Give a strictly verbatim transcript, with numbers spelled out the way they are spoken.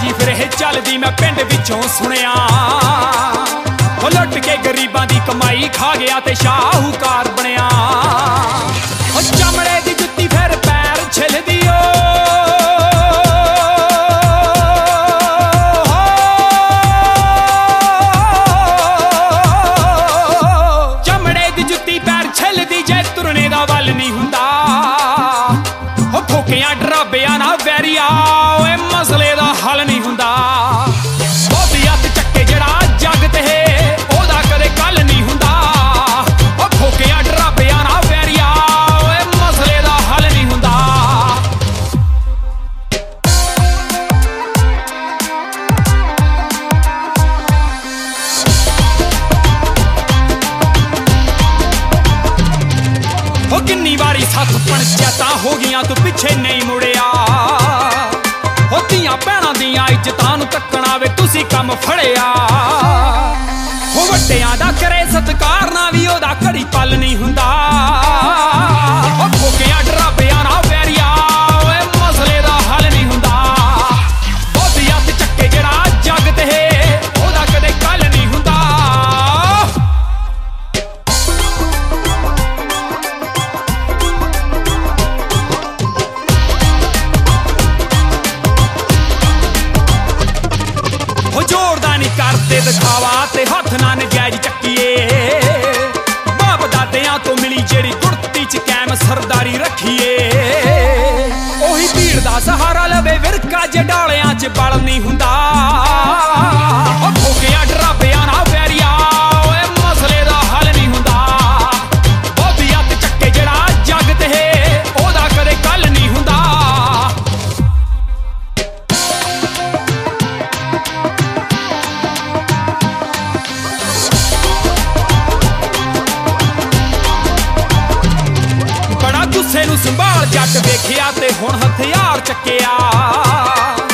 जी फिर ये चलदी मैं पिंड विचों सुनिया। हो लुट के गरीबां दी कमाई खा गया ते शाहूकार बनिया। हो चमड़े दी जुत्ती फिर पैर छिलदी ओ, चमड़े दी जुत्ती पैर छिलदी जे तुरने दा वल नहीं हुंदा। हो ठोकियां डराबियां ना वैरिया ओए मसले दा हल नहीं हुंदा। बहुती हत्थ चक्के जड़ा जग ते ओदा कदे कल नहीं हुंदा। हो ठोकियां डराबियां ना वैरिया ओए मसले दा हल नहीं हुंदा। हो किन्नी वारी सत्त पंचायतां हो गईयां तू पिछे नहीं मुड़िया। हो धीआं भैणां दीआं इज्जतां नूं तक्कणा वे तुसीं कम फड़िया। हो वड्डिआं दा करे सत्कार ना वी ओदा घड़ी पल नहीं हुंदा। हो ठोकियां डराबियां ना वैरिया ओए मसले दा हल नहीं हुंदा। बहुती हत्थ चक्के जड़ा जग ते ओदा कदे कल नहीं हुंदा। हो जोरदा नहीं करते दिखावा ते हथ ना नजायज चक्कीए। बाप दादियां तो मिली जेड़ी गुड़ती च कैम सरदारी रखीए। ओही भीड़ दा सहारा लवे विरका जे डालियां च बल नहीं हुंदा। हो ठोकियां डराबियां ना वैरिया ओए मसले दा हल नहीं हुंदा। बहुती हत्थ चक्के जड़ा जग ते ओदा कदे कल नहीं हुंदा। गुस्से नूं संभाल जट वेखिया ते हुण हथियार चक्किया।